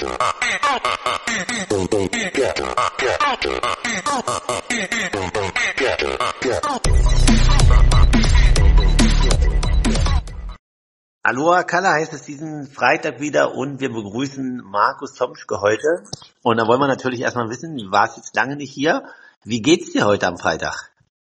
Aloha Kala heißt es diesen Freitag wieder und wir begrüßen Markus Tomschke heute. Und da wollen wir natürlich erstmal wissen, du warst jetzt lange nicht hier. Wie geht's dir heute am Freitag?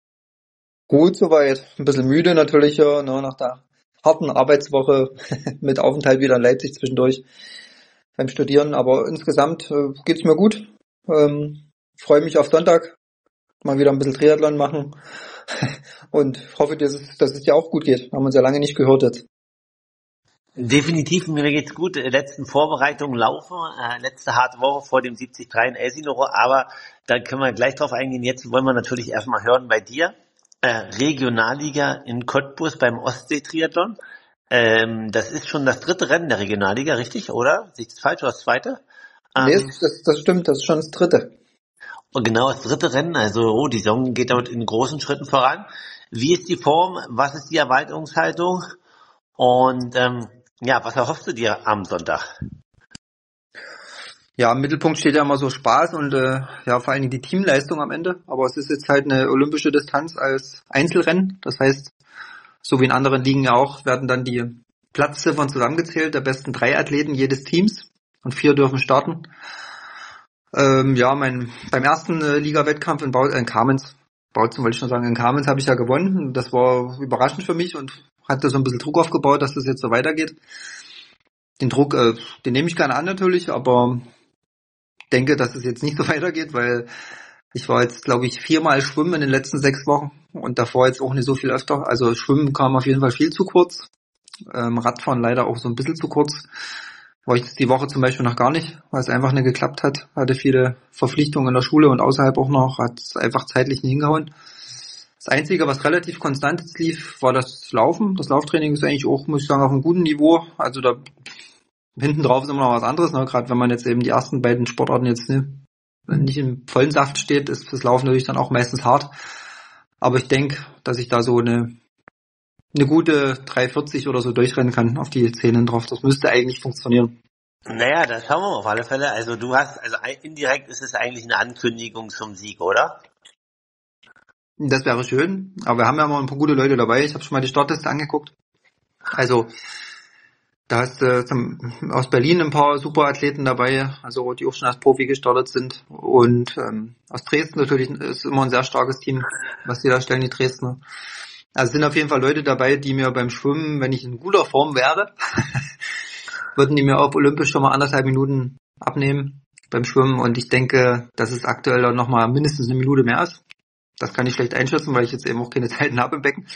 Gut soweit. Ein bisschen müde natürlich ja, ne, nach der harten Arbeitswoche mit Aufenthalt wieder in Leipzig zwischendurch beim Studieren. Aber insgesamt geht's mir gut. Freue mich auf Sonntag. Mal wieder ein bisschen Triathlon machen. Und hoffe, dass es dir auch gut geht. Haben uns ja lange nicht gehört jetzt. Definitiv, mir geht's gut. Letzten Vorbereitungen laufen. Letzte harte Woche vor dem 73 in Elsinore. Aber da können wir gleich drauf eingehen. Jetzt wollen wir natürlich erstmal hören bei dir. Regionalliga in Cottbus beim Ostsee-Triathlon. Das ist schon das 3. Rennen der Regionalliga, richtig, oder? Sehe ich das falsch, oder das 2.? Nee, das stimmt, das ist schon das 3. Und genau, das 3. Rennen, also die Saison geht dort in großen Schritten voran. Wie ist die Form? Was ist die Erwartungshaltung? Und was erhoffst du dir am Sonntag? Ja, im Mittelpunkt steht ja immer so Spaß und vor allen Dingen die Teamleistung am Ende. Aber es ist jetzt halt eine olympische Distanz als Einzelrennen. Das heißt, so wie in anderen Ligen ja auch, werden dann die Platzziffern zusammengezählt, der besten 3 Athleten jedes Teams und 4 dürfen starten. Beim ersten Liga-Wettkampf in Kamenz, Bautzen wollte ich schon sagen, in Kamenz habe ich ja gewonnen. Das war überraschend für mich und hatte so ein bisschen Druck aufgebaut, dass das jetzt so weitergeht. Den Druck, den nehme ich gerne an natürlich, aber denke, dass es jetzt nicht so weitergeht, weil ich war jetzt, glaube ich, 4-mal schwimmen in den letzten 6 Wochen und davor jetzt auch nicht so viel öfter. Also Schwimmen kam auf jeden Fall viel zu kurz. Radfahren leider auch so ein bisschen zu kurz. War ich jetzt die Woche zum Beispiel noch gar nicht, weil es einfach nicht geklappt hat. Hatte viele Verpflichtungen in der Schule und außerhalb auch noch, hat es einfach zeitlich nicht hingehauen. Das Einzige, was relativ konstant jetzt lief, war das Laufen. Das Lauftraining ist eigentlich auch, muss ich sagen, auf einem guten Niveau. Also da hinten drauf ist immer noch was anderes, ne? Gerade wenn man jetzt eben die ersten beiden Sportarten jetzt nicht im vollen Saft steht, ist das Laufen natürlich dann auch meistens hart. Aber ich denke, dass ich da so eine gute 3,40 oder so durchrennen kann auf die Zähne drauf. Das müsste eigentlich funktionieren. Naja, das schauen wir auf alle Fälle. Also indirekt ist es eigentlich eine Ankündigung zum Sieg, oder? Das wäre schön, aber wir haben ja mal ein paar gute Leute dabei. Ich habe schon mal die Startliste angeguckt. Also da hast du aus Berlin ein paar super Athleten dabei, also die auch schon als Profi gestartet sind. Und aus Dresden natürlich ist immer ein sehr starkes Team, was die da stellen, die Dresdner. Also es sind auf jeden Fall Leute dabei, die mir beim Schwimmen, wenn ich in guter Form wäre, würden die mir auf Olympisch schon mal 1,5 Minuten abnehmen beim Schwimmen. Und ich denke, dass es aktuell dann nochmal mindestens 1 Minute mehr ist. Das kann ich schlecht einschätzen, weil ich jetzt eben auch keine Zeiten habe im Becken.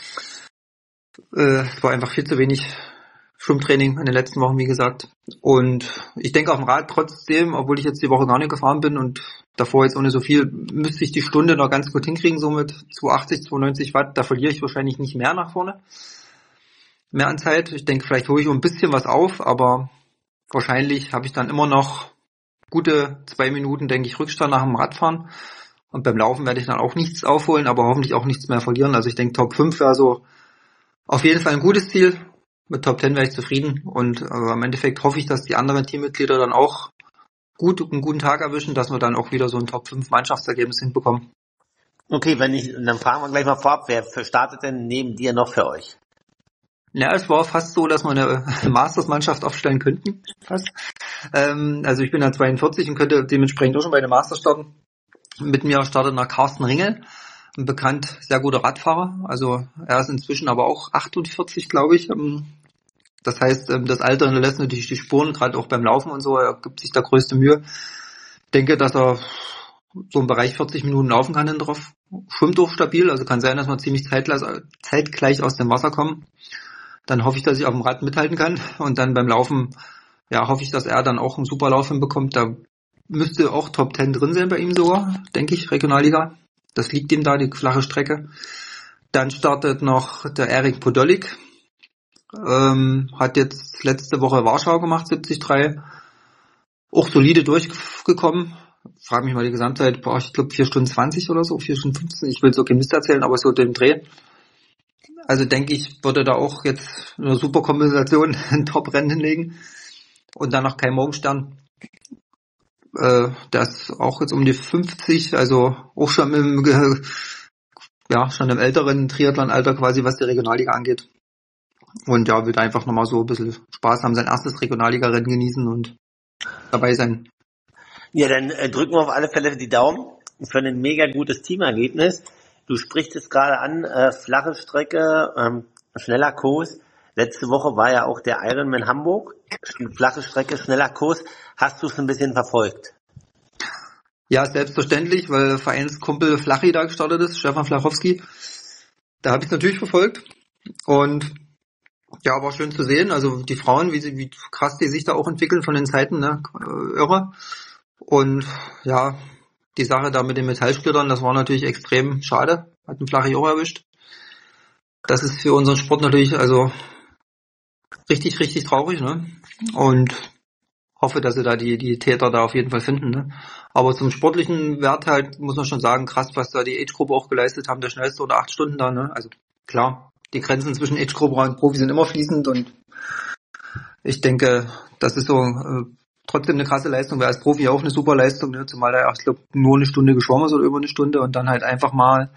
Es war einfach viel zu wenig Schwimmtraining in den letzten Wochen, wie gesagt. Und ich denke auf dem Rad trotzdem, obwohl ich jetzt die Woche gar nicht gefahren bin und davor jetzt ohne so viel, müsste ich die Stunde noch ganz gut hinkriegen, so mit 280, 290 Watt. Da verliere ich wahrscheinlich nicht mehr nach vorne. Mehr an Zeit. Ich denke, vielleicht hole ich ein bisschen was auf, aber wahrscheinlich habe ich dann immer noch gute 2 Minuten, denke ich, Rückstand nach dem Radfahren. Und beim Laufen werde ich dann auch nichts aufholen, aber hoffentlich auch nichts mehr verlieren. Also ich denke, Top 5 wäre so auf jeden Fall ein gutes Ziel. Mit Top 10 wäre ich zufrieden. Und im Endeffekt hoffe ich, dass die anderen Teammitglieder dann auch einen guten Tag erwischen, dass wir dann auch wieder so ein Top 5 Mannschaftsergebnis hinbekommen. Okay, dann fragen wir gleich mal vorab, wer startet denn neben dir noch für euch? Ja, es war fast so, dass wir eine Masters-Mannschaft aufstellen könnten. Fast. Also ich bin ja 42 und könnte dementsprechend auch schon bei den Masters starten. Mit mir startet noch Carsten Ringel, ein bekannt sehr guter Radfahrer. Also er ist inzwischen aber auch 48, glaube ich. Das heißt, das Alter hinterlässt natürlich die Spuren, gerade auch beim Laufen und so. Er gibt sich da größte Mühe. Ich denke, dass er so im Bereich 40 Minuten laufen kann hinten drauf. Schwimmt auch stabil, also kann sein, dass wir ziemlich zeitgleich aus dem Wasser kommen. Dann hoffe ich, dass ich auf dem Rad mithalten kann. Und dann beim Laufen, ja, hoffe ich, dass er dann auch einen super Lauf hinbekommt. Da müsste auch Top 10 drin sein bei ihm sogar, denke ich, Regionalliga. Das liegt ihm da, die flache Strecke. Dann startet noch der Erik Podolik. Hat jetzt letzte Woche Warschau gemacht, 73. Auch solide durchgekommen. Frag mich mal die Gesamtzeit, ich glaube 4 Stunden 20 oder so, 4 Stunden 15. Ich will so kein Mist erzählen, aber so den Dreh. Also denke ich, würde da auch jetzt eine super Kompensation ein Top-Rennen hinlegen. Und dann noch kein Morgenstern. Der ist auch jetzt um die 50, also auch schon schon im älteren Triathlon-Alter quasi, was die Regionalliga angeht. Und ja, wird einfach nochmal so ein bisschen Spaß haben, sein erstes Regionalliga-Rennen genießen und dabei sein. Ja, dann drücken wir auf alle Fälle die Daumen für ein mega gutes Teamergebnis. Du sprichst es gerade an, flache Strecke, schneller Kurs. Letzte Woche war ja auch der Ironman Hamburg. Flache Strecke, schneller Kurs. Hast du es ein bisschen verfolgt? Ja, selbstverständlich, weil Vereinskumpel Flachi da gestartet ist, Stefan Flachowski. Da habe ich es natürlich verfolgt. Und ja, war schön zu sehen. Also die Frauen, wie krass die sich da auch entwickeln von den Zeiten, ne? Irre. Und ja, die Sache da mit den Metallsplittern, das war natürlich extrem schade. Hat einen Flachi auch erwischt. Das ist für unseren Sport natürlich also richtig, richtig traurig, ne? Und hoffe, dass sie da die Täter da auf jeden Fall finden, ne? Aber zum sportlichen Wert halt muss man schon sagen, krass, was da die Age-Gruppe auch geleistet haben, der schnellste unter 8 Stunden da, ne? Also klar, die Grenzen zwischen Age-Gruppe und Profi sind immer fließend und ich denke, das ist so trotzdem eine krasse Leistung, wäre als Profi auch eine super Leistung, ne? Zumal er, ich glaube, nur eine Stunde geschwommen ist oder über eine Stunde und dann halt einfach mal,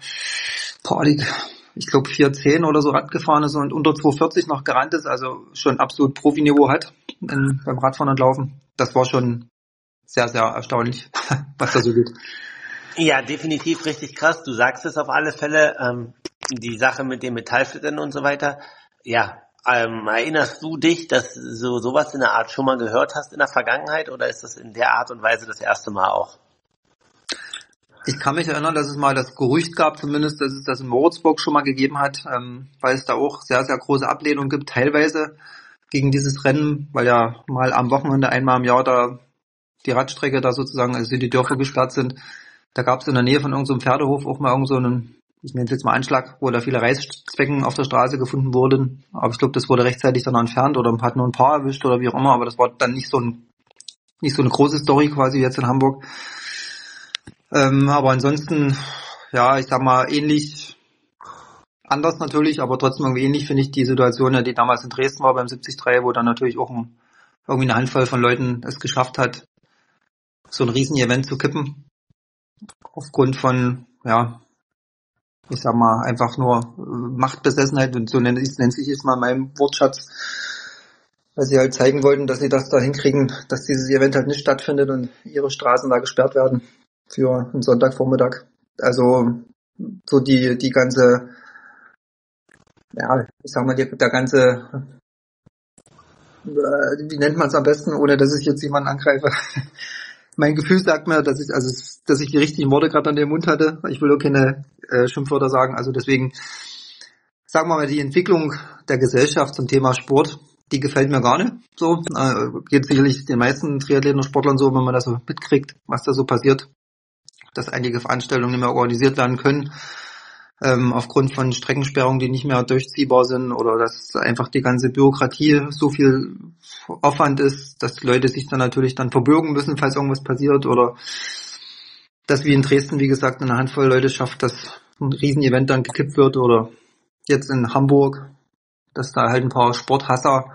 ich glaube 4:10 oder so Rad gefahren ist und unter 2:40 noch gerannt ist, also schon absolut Profiniveau hat beim Radfahren und Laufen. Das war schon sehr, sehr erstaunlich, was da so geht. Ja, definitiv richtig krass. Du sagst es auf alle Fälle. Die Sache mit den Metallsplittern und so weiter. Ja, erinnerst du dich, dass du sowas in der Art schon mal gehört hast in der Vergangenheit oder ist das in der Art und Weise das erste Mal auch? Ich kann mich erinnern, dass es mal das Gerücht gab, zumindest, dass es das in Moritzburg schon mal gegeben hat, weil es da auch sehr, sehr große Ablehnung gibt, teilweise gegen dieses Rennen, weil ja mal am Wochenende einmal im Jahr da die Radstrecke da sozusagen, also die Dörfer gesperrt sind. Da gab es in der Nähe von irgendeinem Pferdehof auch mal irgend so einen, ich nenne es jetzt mal Anschlag, wo da viele Reißzwecken auf der Straße gefunden wurden. Aber ich glaube, das wurde rechtzeitig dann entfernt oder hat nur ein paar erwischt oder wie auch immer. Aber das war dann nicht so eine große Story quasi jetzt in Hamburg. Aber ansonsten, ja, ich sag mal, ähnlich, anders natürlich, aber trotzdem irgendwie ähnlich finde ich die Situation, ja, die damals in Dresden war beim 73, wo dann natürlich auch irgendwie eine Handvoll von Leuten es geschafft hat, so ein Riesen-Event zu kippen. Aufgrund von, ja, ich sag mal, einfach nur Machtbesessenheit und so nennt sich es mal in meinem Wortschatz, weil sie halt zeigen wollten, dass sie das da hinkriegen, dass dieses Event halt nicht stattfindet und ihre Straßen da gesperrt werden für einen Sonntagvormittag. Also so die ganze, ja, ich sag mal, der ganze, wie nennt man es am besten, ohne dass ich jetzt jemanden angreife. Mein Gefühl sagt mir, dass ich die richtigen Worte gerade an den Mund hatte. Ich will auch keine Schimpfwörter sagen. Also deswegen, sagen wir mal, die Entwicklung der Gesellschaft zum Thema Sport, die gefällt mir gar nicht. So geht sicherlich den meisten Triathleten und Sportlern so, wenn man das so mitkriegt, was da so passiert, dass einige Veranstaltungen nicht mehr organisiert werden können, aufgrund von Streckensperrungen, die nicht mehr durchziehbar sind oder dass einfach die ganze Bürokratie so viel Aufwand ist, dass Leute sich dann natürlich dann verbürgen müssen, falls irgendwas passiert oder dass wie in Dresden, wie gesagt, eine Handvoll Leute schafft, dass ein Riesenevent dann gekippt wird oder jetzt in Hamburg, dass da halt ein paar Sporthasser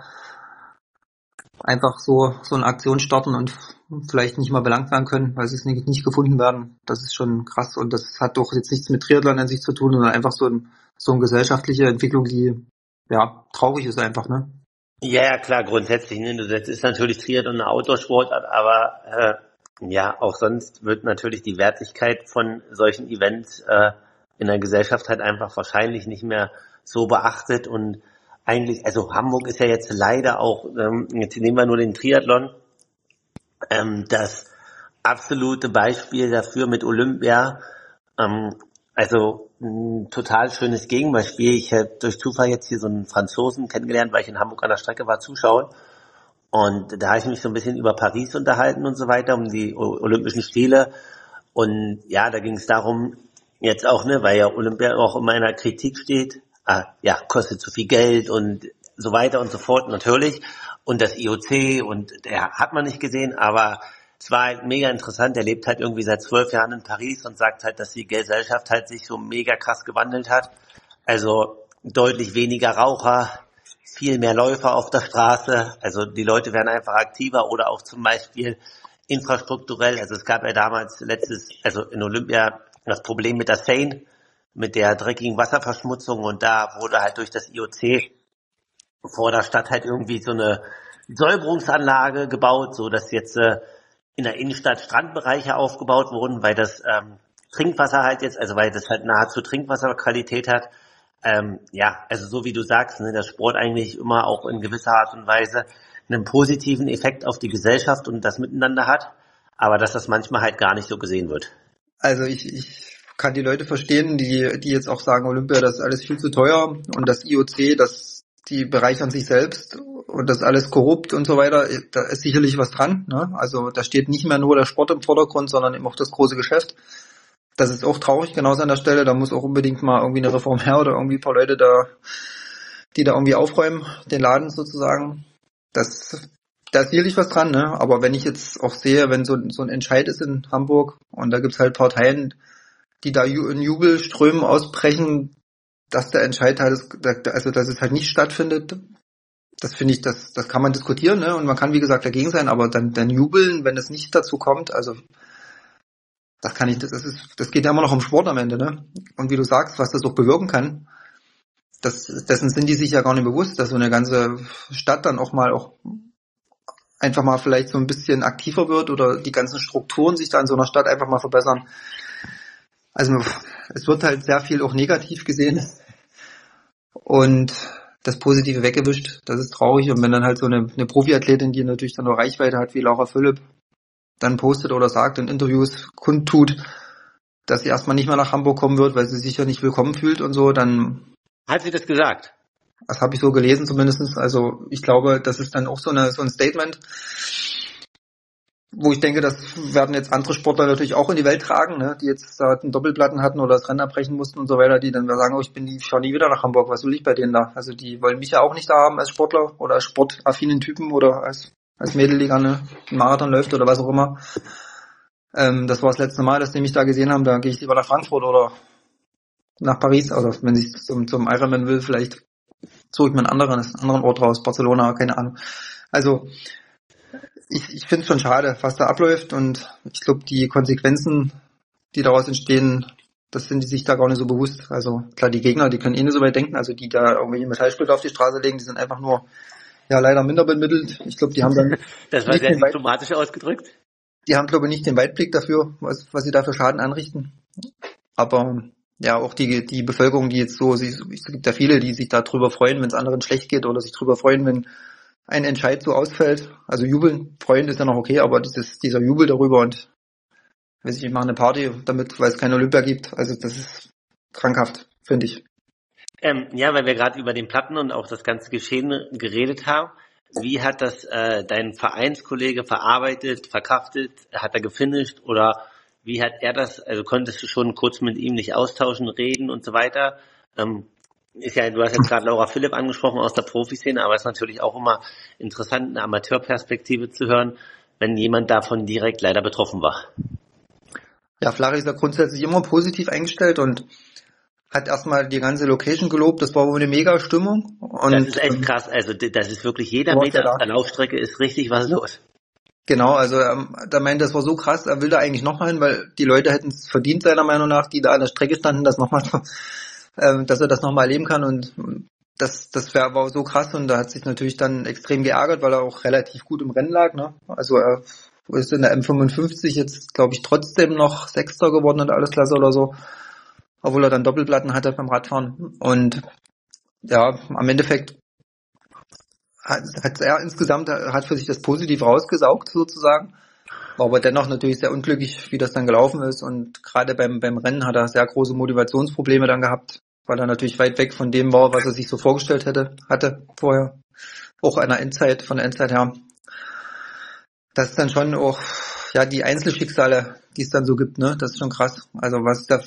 einfach so eine Aktion starten und vielleicht nicht mal belangt werden können, weil sie es nicht gefunden werden. Das ist schon krass und das hat doch jetzt nichts mit Triathlon an sich zu tun, sondern einfach so eine gesellschaftliche Entwicklung, die ja traurig ist einfach, ne? Ja, klar, grundsätzlich. Ne? Das ist natürlich Triathlon eine Outdoor-Sportart, aber ja, auch sonst wird natürlich die Wertigkeit von solchen Events in der Gesellschaft halt einfach wahrscheinlich nicht mehr so beachtet und eigentlich, also Hamburg ist ja jetzt leider auch, jetzt nehmen wir nur den Triathlon, das absolute Beispiel dafür mit Olympia, also ein total schönes Gegenbeispiel. Ich habe durch Zufall jetzt hier so einen Franzosen kennengelernt, weil ich in Hamburg an der Strecke war, zuschauen. Und da habe ich mich so ein bisschen über Paris unterhalten und so weiter, um die Olympischen Spiele. Und ja, da ging es darum, jetzt auch, ne, weil ja Olympia auch immer in der Kritik steht, ja, kostet zu viel Geld und so weiter und so fort, natürlich. Und das IOC und der hat man nicht gesehen, aber es war halt mega interessant. Er lebt halt irgendwie seit 12 Jahren in Paris und sagt halt, dass die Gesellschaft halt sich so mega krass gewandelt hat. Also deutlich weniger Raucher, viel mehr Läufer auf der Straße. Also die Leute werden einfach aktiver oder auch zum Beispiel infrastrukturell. Also es gab ja damals also in Olympia das Problem mit der Seine, mit der dreckigen Wasserverschmutzung, und da wurde halt durch das IOC vor der Stadt halt irgendwie so eine Säuberungsanlage gebaut, so dass jetzt in der Innenstadt Strandbereiche aufgebaut wurden, weil das Trinkwasser halt jetzt, also weil das halt nahezu Trinkwasserqualität hat. Also so wie du sagst, ne, der Sport eigentlich immer auch in gewisser Art und Weise einen positiven Effekt auf die Gesellschaft und das Miteinander hat, aber dass das manchmal halt gar nicht so gesehen wird. Also ich kann die Leute verstehen, die jetzt auch sagen, Olympia, das ist alles viel zu teuer und das IOC, die bereichern sich selbst und das ist alles korrupt und so weiter. Da ist sicherlich was dran, ne? Also da steht nicht mehr nur der Sport im Vordergrund, sondern eben auch das große Geschäft. Das ist auch traurig, genauso an der Stelle. Da muss auch unbedingt mal irgendwie eine Reform her oder irgendwie ein paar Leute die da irgendwie aufräumen, den Laden sozusagen. Da ist sicherlich was dran, ne? Aber wenn ich jetzt auch sehe, wenn so ein Entscheid ist in Hamburg und da gibt's halt Parteien, die da in Jubelströmen ausbrechen, dass der Entscheid halt, also dass es halt nicht stattfindet, das finde ich, das kann man diskutieren, ne? Und man kann, wie gesagt, dagegen sein, aber dann jubeln, wenn es nicht dazu kommt, also das geht ja immer noch um Sport am Ende, ne? Und wie du sagst, was das auch bewirken kann, dessen sind die sich ja gar nicht bewusst, dass so eine ganze Stadt dann auch einfach mal vielleicht so ein bisschen aktiver wird oder die ganzen Strukturen sich da in so einer Stadt einfach mal verbessern. Also es wird halt sehr viel auch negativ gesehen und das Positive weggewischt. Das ist traurig. Und wenn dann halt so eine Profiathletin, die natürlich dann noch Reichweite hat wie Laura Philipp, dann postet oder sagt in Interviews, kundtut, dass sie erstmal nicht mehr nach Hamburg kommen wird, weil sie sich ja nicht willkommen fühlt und so, dann... Hat sie das gesagt? Das habe ich so gelesen zumindest. Also ich glaube, das ist dann auch so ein Statement, wo ich denke, das werden jetzt andere Sportler natürlich auch in die Welt tragen, ne, die jetzt da einen Doppelplatten hatten oder das Rennen abbrechen mussten und so weiter, die dann sagen, oh, ich schaue nie wieder nach Hamburg, was will ich bei denen da? Also die wollen mich ja auch nicht da haben als Sportler oder als sportaffinen Typen oder als Mädel, die gerne einen Marathon läuft oder was auch immer. Das war das letzte Mal, dass die mich da gesehen haben, da gehe ich lieber nach Frankfurt oder nach Paris, also wenn ich zum Ironman will, vielleicht suche ich mir einen anderen Ort raus, Barcelona, keine Ahnung. Also ich finde es schon schade, was da abläuft, und ich glaube, die Konsequenzen, die daraus entstehen, das sind die sich da gar nicht so bewusst. Also klar, die Gegner, die können eh nicht so weit denken, also die da irgendwelche Metallsplitter auf die Straße legen, die sind einfach nur, ja, leider minder bemittelt. Ich glaube, die haben dann das war sehr diplomatisch ausgedrückt. Die haben, glaube ich, nicht den Weitblick dafür, was sie da für Schaden anrichten. Aber ja, auch die Bevölkerung, die jetzt es gibt ja viele, die sich da drüber freuen, wenn es anderen schlecht geht, oder sich drüber freuen, wenn ein Entscheid so ausfällt. Also jubeln, freuen ist ja noch okay, aber dieser Jubel darüber und ich mache eine Party damit, weil es keine Olympia gibt. Also das ist krankhaft, finde ich. Ja, weil wir gerade über den Platten und auch das ganze Geschehen geredet haben. Wie hat das dein Vereinskollege verarbeitet, verkraftet? Hat er gefinisht oder wie hat er das? Also konntest du schon kurz mit ihm nicht austauschen, reden und so weiter? Du hast jetzt gerade Laura Philipp angesprochen aus der Profiszene, aber es ist natürlich auch immer interessant, eine Amateurperspektive zu hören, wenn jemand davon direkt leider betroffen war. Ja, Flari ist ja grundsätzlich immer positiv eingestellt und hat erstmal die ganze Location gelobt. Das war wohl eine mega Stimmung. Und das ist echt krass. Also das ist wirklich jeder Meter auf der Laufstrecke ist richtig was los. Genau, also da meint, das war so krass, er will da eigentlich nochmal hin, weil die Leute hätten es verdient, seiner Meinung nach, die da an der Strecke standen, dass er das nochmal erleben kann, und das war so krass, und da hat sich natürlich dann extrem geärgert, weil er auch relativ gut im Rennen lag, ne? Also er ist in der M55 jetzt, glaube ich, trotzdem noch Sechster geworden in der Allesklasse oder so, obwohl er dann Doppelplatten hatte beim Radfahren. Und ja, am Endeffekt hat er insgesamt für sich das positiv rausgesaugt sozusagen, war aber dennoch natürlich sehr unglücklich, wie das dann gelaufen ist, und gerade beim Rennen hat er sehr große Motivationsprobleme dann gehabt, weil er natürlich weit weg von dem war, was er sich so vorgestellt hatte vorher, auch von der Endzeit her. Das ist dann schon auch, ja, die Einzelschicksale, die es dann so gibt, ne, das ist schon krass. Also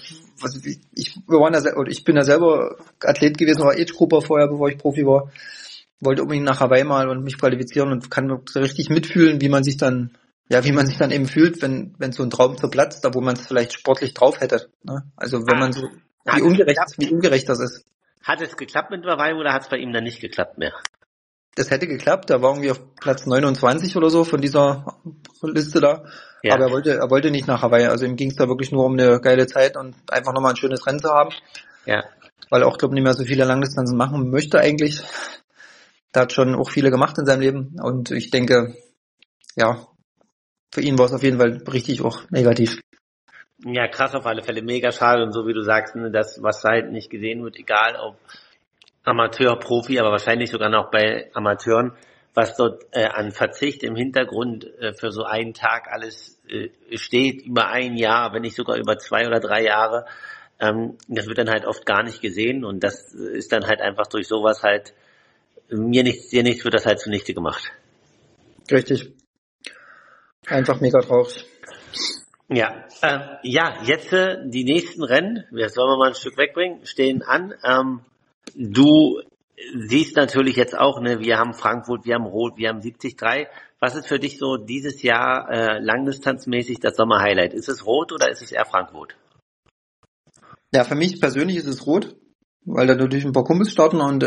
ich bin ja selber Athlet gewesen, war Age-Grupper vorher, bevor ich Profi war, wollte unbedingt nach Hawaii mal und mich qualifizieren und kann so richtig mitfühlen, wie man sich dann eben fühlt, wenn so ein Traum zerplatzt, da wo man es vielleicht sportlich drauf hätte, ne? Also wenn man so, wie ungerecht das ist. Hat es geklappt mit Hawaii oder hat es bei ihm dann nicht geklappt mehr? das hätte geklappt. Er war irgendwie auf Platz 29 oder so von dieser Liste da. Ja. Aber er wollte nicht nach Hawaii. Also ihm ging es da wirklich nur um eine geile Zeit und einfach nochmal ein schönes Rennen zu haben. Ja. Weil er auch, glaube ich, nicht mehr so viele Langdistanzen machen möchte eigentlich. Der hat schon auch viele gemacht in seinem Leben. Und ich denke, ja, für ihn war es auf jeden Fall richtig auch negativ. Ja, krass auf alle Fälle, mega schade. Und so wie du sagst, ne, das, was halt nicht gesehen wird, egal ob Amateur, Profi, aber wahrscheinlich sogar noch bei Amateuren, was dort an Verzicht im Hintergrund für so einen Tag alles steht, über ein Jahr, wenn nicht sogar über 2 oder 3 Jahre, das wird dann halt oft gar nicht gesehen und das ist dann halt einfach durch sowas halt, mir nichts, dir nichts, wird das halt zunichte gemacht. Richtig. Einfach mega traurig. Ja, jetzt die nächsten Rennen, das sollen wir mal ein Stück wegbringen, stehen an. Du siehst natürlich jetzt auch, ne, wir haben Frankfurt, wir haben Rot, wir haben 73. Was ist für dich so dieses Jahr langdistanzmäßig das Sommerhighlight? Ist es Rot oder ist es eher Frankfurt? Ja, für mich persönlich ist es Rot, weil da natürlich ein paar Kumpels starten und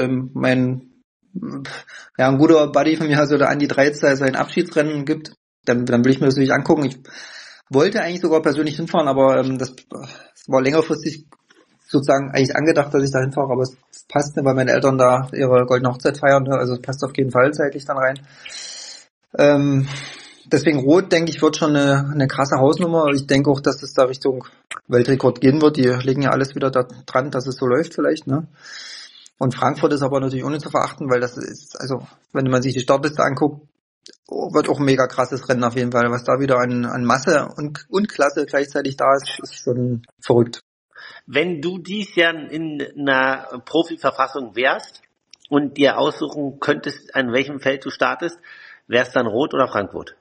ein guter Buddy von mir, also der Andi Dreizer, sein Abschiedsrennen gibt. Dann will ich mir das natürlich angucken. Ich wollte eigentlich sogar persönlich hinfahren, aber das war längerfristig sozusagen eigentlich angedacht, dass ich da hinfahre, aber es passt nicht, weil meine Eltern da ihre goldene Hochzeit feiern, also es passt auf jeden Fall zeitlich dann rein. Deswegen Rot, denke ich, wird schon eine krasse Hausnummer. Ich denke auch, dass es da Richtung Weltrekord gehen wird. Die legen ja alles wieder da dran, dass es so läuft vielleicht, ne? Und Frankfurt ist aber natürlich ohne zu verachten, weil das ist, also wenn man sich die Startliste anguckt, wird auch ein mega krasses Rennen auf jeden Fall. Was da wieder an Masse und Klasse gleichzeitig da ist, ist schon verrückt. Wenn du dies Jahr in einer Profiverfassung wärst und dir aussuchen könntest, an welchem Feld du startest, wär's dann Rot oder Frankfurt?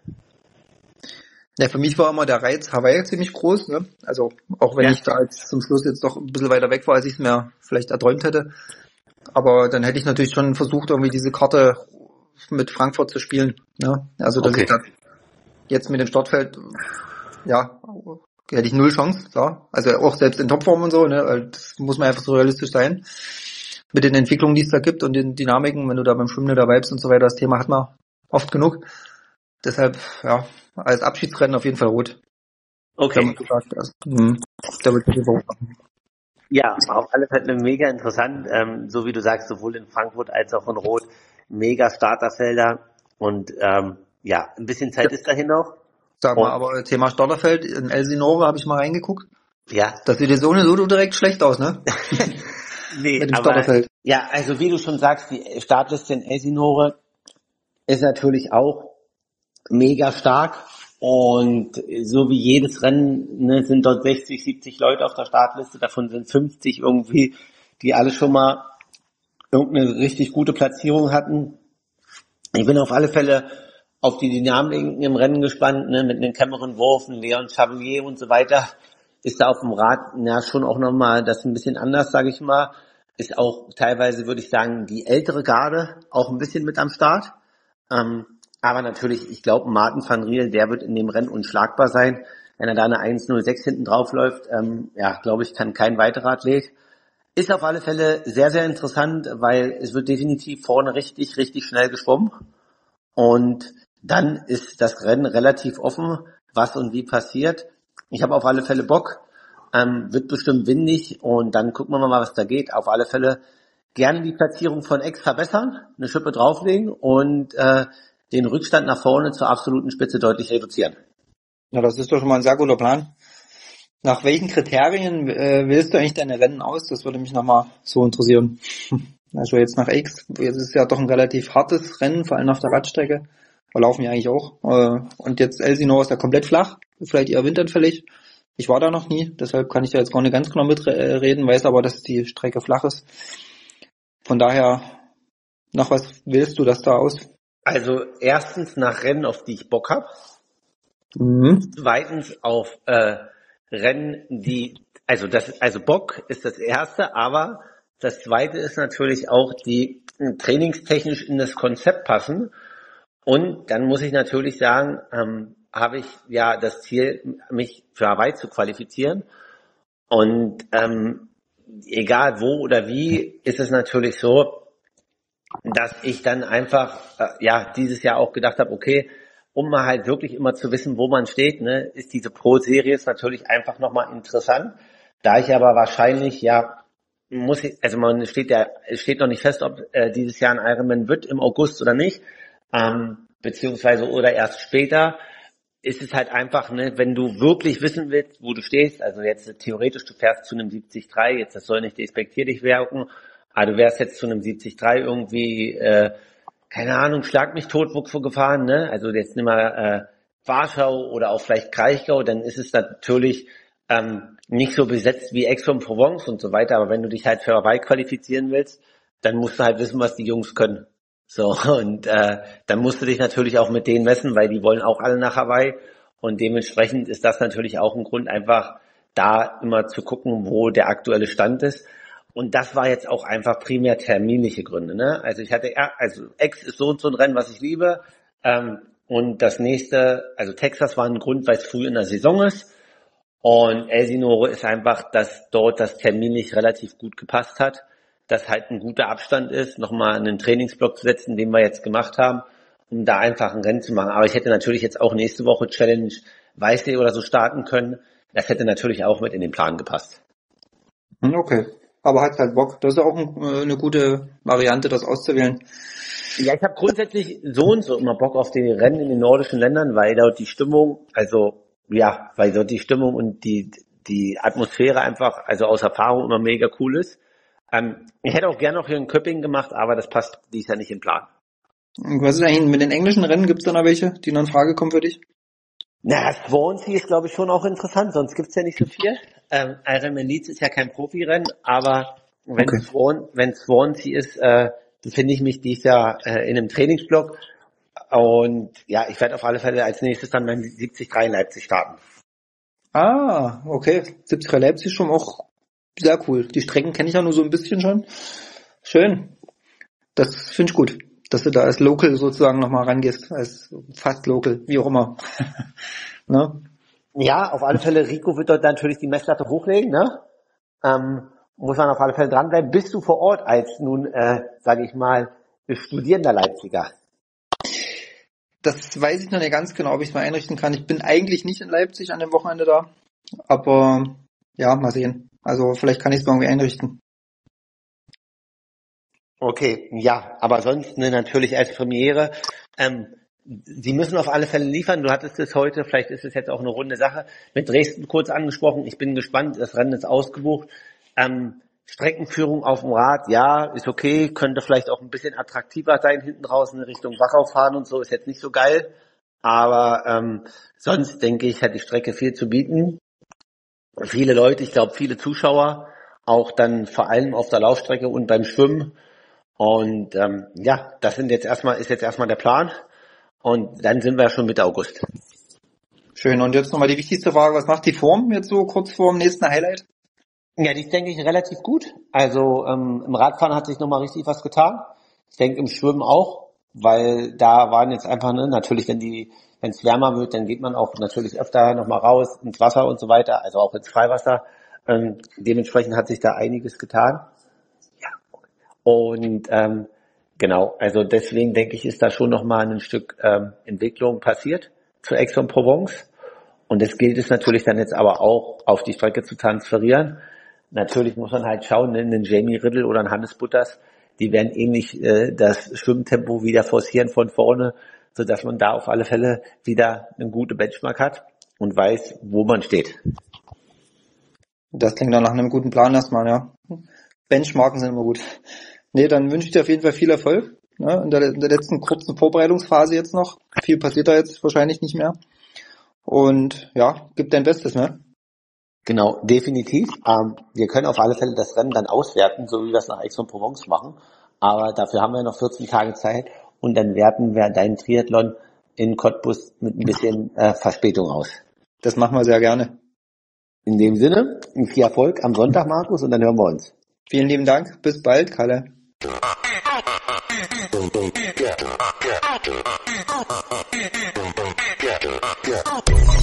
Ja, für mich war immer der Reiz Hawaii ziemlich groß, ne? Also auch wenn ich da jetzt zum Schluss jetzt doch ein bisschen weiter weg war, als ich es mir vielleicht erträumt hätte. Aber dann hätte ich natürlich schon versucht, irgendwie diese Karte mit Frankfurt zu spielen. Ne? Also dass ich da jetzt mit dem Startfeld, ja, hätte ich null Chance, klar. Also auch selbst in Topform und so, ne? Das muss man einfach so realistisch sein. Mit den Entwicklungen, die es da gibt und den Dynamiken, wenn du da beim Schwimmen dabei bist und so weiter, das Thema hat man oft genug. Deshalb, ja, als Abschiedsrennen auf jeden Fall Rot. Okay. Da wird ja, auf alle Fälle mega interessant, so wie du sagst, sowohl in Frankfurt als auch in Rot, mega Starterfelder und ja, ein bisschen Zeit ist dahin noch. Sag mal, aber Thema Starterfeld, in Elsinore habe ich mal reingeguckt. Ja. Das sieht jetzt ohne so direkt schlecht aus, ne? Nee, mit dem Starterfeld. Ja, also wie du schon sagst, die Startliste in Elsinore ist natürlich auch mega stark. Und so wie jedes Rennen, ne, sind dort 60, 70 Leute auf der Startliste, davon sind 50 irgendwie, die alle schon mal irgendeine richtig gute Platzierung hatten. Ich bin auf alle Fälle auf die Dynamiken im Rennen gespannt, ne, mit einem Cameron Wurf, einem Leon Chevalier und so weiter. Ist da auf dem Rad ja schon auch nochmal das ein bisschen anders, sage ich mal. Ist auch teilweise, würde ich sagen, die ältere Garde auch ein bisschen mit am Start. Aber natürlich, ich glaube, Martin van Riel, der wird in dem Rennen unschlagbar sein. Wenn er da eine 1:06 hinten drauf läuft, ja, glaube ich, kann kein weiterer Athlet. Ist auf alle Fälle sehr, sehr interessant, weil es wird definitiv vorne richtig, richtig schnell geschwommen. Und dann ist das Rennen relativ offen, was und wie passiert. Ich habe auf alle Fälle Bock. Wird bestimmt windig und dann gucken wir mal, was da geht. Auf alle Fälle gerne die Platzierung von X verbessern, eine Schippe drauflegen und den Rückstand nach vorne zur absoluten Spitze deutlich reduzieren. Ja, das ist doch schon mal ein sehr guter Plan. Nach welchen Kriterien wählst du eigentlich deine Rennen aus? Das würde mich nochmal so interessieren. Also jetzt nach X, jetzt ist ja doch ein relativ hartes Rennen, vor allem auf der Radstrecke. Da laufen ja eigentlich auch. Und jetzt Elsinore ist ja komplett flach, vielleicht eher windanfällig. Ich war da noch nie, deshalb kann ich da jetzt gar nicht ganz genau mitreden, weiß aber, dass die Strecke flach ist. Von daher, nach was wählst du das da aus? Also erstens nach Rennen, auf die ich Bock habe. Zweitens auf Rennen, also Bock ist das erste, aber das zweite ist natürlich auch die trainingstechnisch in das Konzept passen. Und dann muss ich natürlich sagen, habe ich ja das Ziel, mich für Hawaii zu qualifizieren. Und egal wo oder wie, ist es natürlich so, dass ich dann einfach, dieses Jahr auch gedacht habe, okay, um mal halt wirklich immer zu wissen, wo man steht, ne, ist diese Pro-Series natürlich einfach nochmal interessant. Da ich aber wahrscheinlich, es steht noch nicht fest, ob dieses Jahr ein Ironman wird im August oder nicht, beziehungsweise oder erst später, ist es halt einfach, ne, wenn du wirklich wissen willst, wo du stehst, also jetzt theoretisch, du fährst zu einem 73, jetzt das soll nicht despektierlich wirken, aber du wärst jetzt zu einem 73 irgendwie, keine Ahnung, schlag mich tot, wo gefahren, ne? Also jetzt nimm mal Warschau oder auch vielleicht Kraichgau, dann ist es natürlich nicht so besetzt wie Aix-en-Provence und so weiter, aber wenn du dich halt für Hawaii qualifizieren willst, dann musst du halt wissen, was die Jungs können. So, und dann musst du dich natürlich auch mit denen messen, weil die wollen auch alle nach Hawaii und dementsprechend ist das natürlich auch ein Grund, einfach da immer zu gucken, wo der aktuelle Stand ist. Und das war jetzt auch einfach primär terminliche Gründe, ne? Also Aix ist so und so ein Rennen, was ich liebe. Und das nächste, also Texas war ein Grund, weil es früh in der Saison ist. Und Elsinore ist einfach, dass dort das terminlich relativ gut gepasst hat, dass halt ein guter Abstand ist, nochmal einen Trainingsblock zu setzen, den wir jetzt gemacht haben, um da einfach ein Rennen zu machen. Aber ich hätte natürlich jetzt auch nächste Woche Challenge Weißsee oder so starten können. Das hätte natürlich auch mit in den Plan gepasst. Okay. Aber hat halt Bock. Das ist auch eine gute Variante, das auszuwählen. Ja, ich habe grundsätzlich so und so immer Bock auf die Rennen in den nordischen Ländern, weil dort die Stimmung, und die Atmosphäre einfach, also aus Erfahrung immer mega cool ist. Ich hätte auch gerne noch hier in Köppingen gemacht, aber das passt dies Jahr nicht in den Plan. Was ist eigentlich mit den englischen Rennen? Gibt es da noch welche, die noch in Frage kommen für dich? Na, Swansea ist, glaube ich, schon auch interessant, sonst gibt's ja nicht so viel. Ironman Leeds ist ja kein Profirennen, aber wenn Swansea ist, befinde ich mich dieses Jahr in einem Trainingsblock und ja, ich werde auf alle Fälle als nächstes dann beim 73 in Leipzig starten. Ah, okay. 73 Leipzig schon auch sehr cool. Die Strecken kenne ich ja nur so ein bisschen schon. Schön. Das finde ich gut, dass du da als Local sozusagen nochmal rangehst, als fast Local, wie auch immer. Ne? Ja, auf alle Fälle, Rico wird dort natürlich die Messlatte hochlegen, ne? Muss man auf alle Fälle dranbleiben. Bist du vor Ort als nun, sage ich mal, studierender Leipziger? Das weiß ich noch nicht ganz genau, ob ich es mal einrichten kann. Ich bin eigentlich nicht in Leipzig an dem Wochenende da, aber ja, mal sehen. Also vielleicht kann ich es irgendwie einrichten. Okay, ja, aber sonst natürlich als Premiere. Sie müssen auf alle Fälle liefern. Du hattest es heute, vielleicht ist es jetzt auch eine runde Sache, mit Dresden kurz angesprochen. Ich bin gespannt, das Rennen ist ausgebucht. Streckenführung auf dem Rad, ja, ist okay, könnte vielleicht auch ein bisschen attraktiver sein, hinten draußen in Richtung Wachau fahren und so, ist jetzt nicht so geil. Aber sonst denke ich, hat die Strecke viel zu bieten. Viele Leute, ich glaube viele Zuschauer, auch dann vor allem auf der Laufstrecke und beim Schwimmen. Und das ist jetzt erstmal der Plan. Und dann sind wir schon Mitte August. Schön. Und jetzt nochmal die wichtigste Frage, was macht die Form jetzt so kurz vor dem nächsten Highlight? Ja, die ist, denke ich, relativ gut. Also im Radfahren hat sich nochmal richtig was getan. Ich denke im Schwimmen auch, weil da waren jetzt einfach, natürlich, wenn es wärmer wird, dann geht man auch natürlich öfter nochmal raus ins Wasser und so weiter, also auch ins Freiwasser. Dementsprechend hat sich da einiges getan. Ja. Und genau, also deswegen denke ich, ist da schon nochmal ein Stück Entwicklung passiert zu Aix-en-Provence. Und das gilt es natürlich dann jetzt aber auch auf die Strecke zu transferieren. Natürlich muss man halt schauen, einen Jamie Riddle oder einen Hannes Butters, die werden ähnlich das Schwimmtempo wieder forcieren von vorne, sodass man da auf alle Fälle wieder eine gute Benchmark hat und weiß, wo man steht. Das klingt dann nach einem guten Plan erstmal, ja. Benchmarken sind immer gut. Nee, dann wünsche ich dir auf jeden Fall viel Erfolg, ne, in der letzten kurzen Vorbereitungsphase jetzt noch. Viel passiert da jetzt wahrscheinlich nicht mehr. Und ja, gib dein Bestes, ne? Genau, definitiv. Wir können auf alle Fälle das Rennen dann auswerten, so wie wir es nach Aix-en-Provence machen. Aber dafür haben wir noch 14 Tage Zeit und dann werten wir deinen Triathlon in Cottbus mit ein bisschen Verspätung aus. Das machen wir sehr gerne. In dem Sinne, viel Erfolg am Sonntag, Markus, und dann hören wir uns. Vielen lieben Dank. Bis bald, Kalle. Yeah.